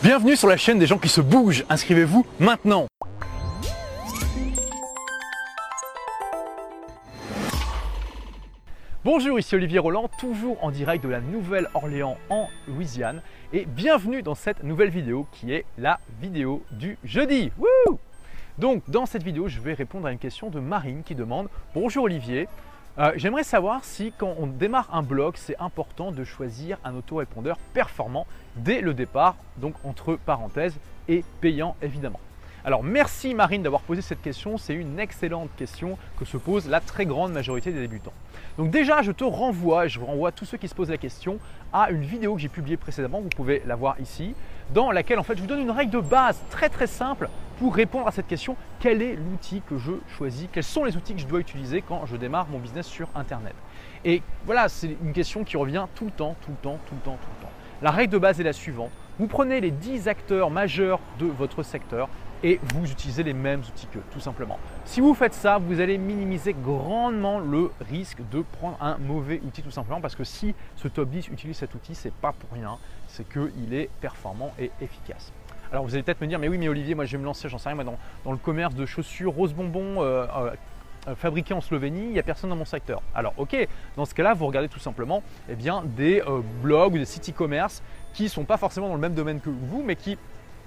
Bienvenue sur la chaîne des gens qui se bougent. Inscrivez-vous maintenant. Bonjour, ici Olivier Roland, toujours en direct de la Nouvelle-Orléans en Louisiane. Et bienvenue dans cette nouvelle vidéo qui est la vidéo du jeudi. Wouh! Donc dans cette vidéo, je vais répondre à une question de Marine qui demande « Bonjour Olivier, j'aimerais savoir si quand on démarre un blog, c'est important de choisir un autorépondeur performant dès le départ, donc entre parenthèses et payant évidemment. » Alors merci Marine d'avoir posé cette question, c'est une excellente question que se pose la très grande majorité des débutants. Donc déjà je renvoie tous ceux qui se posent la question à une vidéo que j'ai publiée précédemment, vous pouvez la voir ici, dans laquelle en fait je vous donne une règle de base très simple pour répondre à cette question. Quel est l'outil que je choisis? Quels sont les outils que je dois utiliser quand je démarre mon business sur internet? Et voilà, c'est une question qui revient tout le temps. La règle de base est la suivante, vous prenez les 10 acteurs majeurs de votre secteur et vous utilisez les mêmes outils qu'eux, tout simplement. Si vous faites ça, vous allez minimiser grandement le risque de prendre un mauvais outil, tout simplement, parce que si ce top 10 utilise cet outil, c'est pas pour rien, c'est qu'il est performant et efficace. Alors vous allez peut-être me dire, mais oui, mais Olivier, moi je vais me lancer, j'en sais rien, moi, dans le commerce de chaussures rose bonbon fabriquées en Slovénie, il n'y a personne dans mon secteur. Alors ok, dans ce cas-là, vous regardez tout simplement des blogs ou des sites e-commerce qui ne sont pas forcément dans le même domaine que vous, mais qui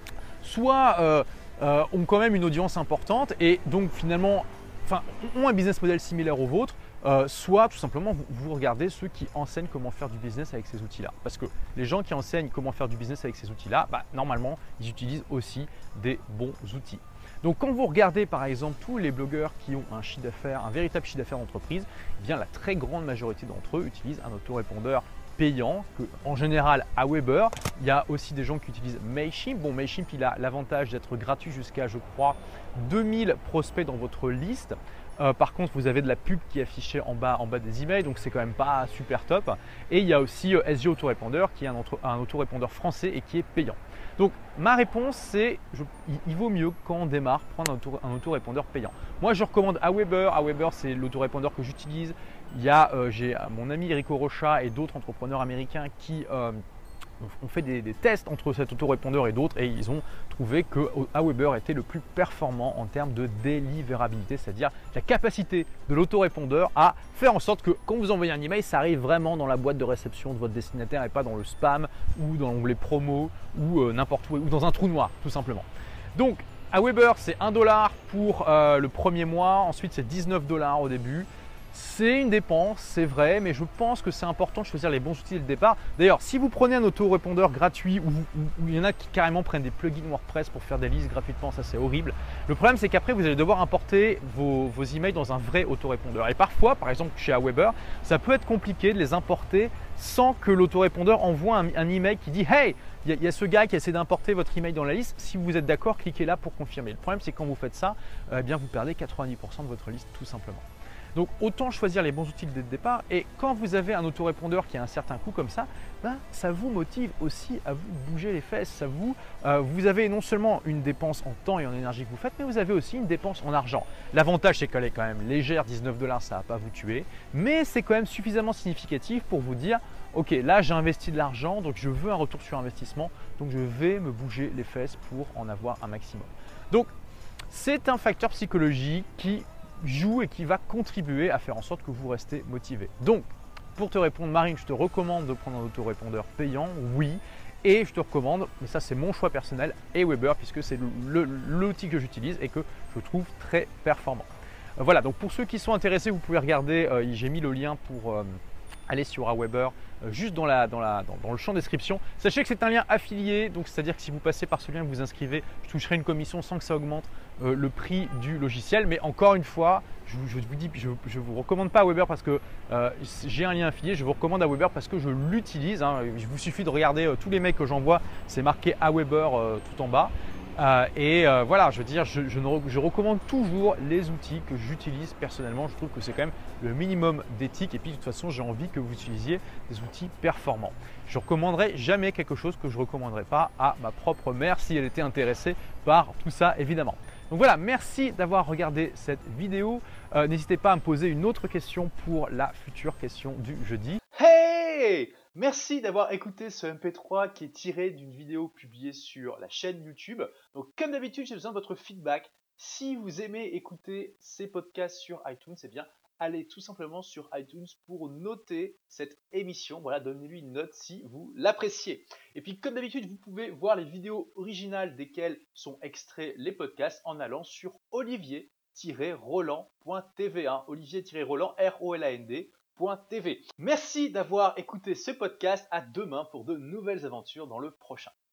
soit ont quand même une audience importante et donc finalement ont un business model similaire au vôtre, soit tout simplement vous regardez ceux qui enseignent comment faire du business avec ces outils-là. Parce que les gens qui enseignent comment faire du business avec ces outils-là, normalement, ils utilisent aussi des bons outils. Donc quand vous regardez par exemple tous les blogueurs qui ont un chiffre d'affaires, un véritable chiffre d'affaires d'entreprise, eh bien la très grande majorité d'entre eux utilisent un autorépondeur payant, en général Aweber. Il y a aussi des gens qui utilisent Mailchimp. Bon, Mailchimp, il a l'avantage d'être gratuit jusqu'à, je crois, 2000 prospects dans votre liste. Par contre, vous avez de la pub qui est affichée en bas des emails, donc c'est quand même pas super top. Et il y a aussi SG Autorépondeur qui est un autorépondeur français et qui est payant. Donc ma réponse c'est, il vaut mieux quand on démarre prendre un autorépondeur payant. Moi je recommande Aweber. Aweber c'est l'autorépondeur que j'utilise. J'ai mon ami Erico Rocha et d'autres entrepreneurs américains qui ont fait des tests entre cet autorépondeur et d'autres et ils ont trouvé que Aweber était le plus performant en termes de délivrabilité, c'est-à-dire la capacité de l'autorépondeur à faire en sorte que quand vous envoyez un email, ça arrive vraiment dans la boîte de réception de votre destinataire et pas dans le spam ou dans l'onglet promo ou n'importe où ou dans un trou noir tout simplement. Donc Aweber c'est 1 $ pour le premier mois, ensuite c'est 19 $ au début. C'est une dépense, c'est vrai, mais je pense que c'est important de choisir les bons outils dès le départ. D'ailleurs, si vous prenez un autorépondeur gratuit ou il y en a qui carrément prennent des plugins WordPress pour faire des listes gratuitement, ça c'est horrible. Le problème c'est qu'après vous allez devoir importer vos emails dans un vrai autorépondeur. Et parfois, par exemple chez Aweber, ça peut être compliqué de les importer sans que l'autorépondeur envoie un email qui dit « Hey, il y a ce gars qui essaie d'importer votre email dans la liste, si vous êtes d'accord, cliquez là pour confirmer ». Le problème c'est que quand vous faites ça, eh bien, vous perdez 90% de votre liste tout simplement. Donc autant choisir les bons outils dès le départ et quand vous avez un autorépondeur qui a un certain coût comme ça, ça vous motive aussi à vous bouger les fesses. Vous avez non seulement une dépense en temps et en énergie que vous faites, mais vous avez aussi une dépense en argent. L'avantage c'est qu'elle est quand même légère, 19 $, ça ne va pas vous tuer, mais c'est quand même suffisamment significatif pour vous dire ok, là j'ai investi de l'argent, donc je veux un retour sur investissement, donc je vais me bouger les fesses pour en avoir un maximum. Donc c'est un facteur psychologique qui joue et qui va contribuer à faire en sorte que vous restez motivé. Donc, pour te répondre, Marine, je te recommande de prendre un autorépondeur payant, oui, et je te recommande, mais ça c'est mon choix personnel, Aweber, puisque c'est l'outil que j'utilise et que je trouve très performant. Voilà, donc pour ceux qui sont intéressés, vous pouvez regarder, j'ai mis le lien pour aller sur Aweber juste dans le champ description. Sachez que c'est un lien affilié, donc c'est-à-dire que si vous passez par ce lien, vous vous inscrivez, je toucherai une commission sans que ça augmente le prix du logiciel. Mais encore une fois, je vous dis, je ne vous recommande pas Aweber parce que j'ai un lien affilié, je vous recommande Aweber parce que je l'utilise. Il vous suffit de regarder tous les mails que j'envoie, c'est marqué Aweber tout en bas. Voilà, je veux dire, je recommande toujours les outils que j'utilise personnellement. Je trouve que c'est quand même le minimum d'éthique et puis de toute façon, j'ai envie que vous utilisiez des outils performants. Je ne recommanderai jamais quelque chose que je ne recommanderais pas à ma propre mère si elle était intéressée par tout ça évidemment. Donc voilà, merci d'avoir regardé cette vidéo. N'hésitez pas à me poser une autre question pour la future question du jeudi. Hey! Merci d'avoir écouté ce MP3 qui est tiré d'une vidéo publiée sur la chaîne YouTube. Donc, comme d'habitude, j'ai besoin de votre feedback. Si vous aimez écouter ces podcasts sur iTunes, eh bien, allez tout simplement sur iTunes pour noter cette émission. Voilà, donnez-lui une note si vous l'appréciez. Et puis, comme d'habitude, vous pouvez voir les vidéos originales desquelles sont extraits les podcasts en allant sur olivier-roland.tv. Olivier-roland, R-O-L-A-N-D. TV. Merci d'avoir écouté ce podcast. À demain pour de nouvelles aventures dans le prochain.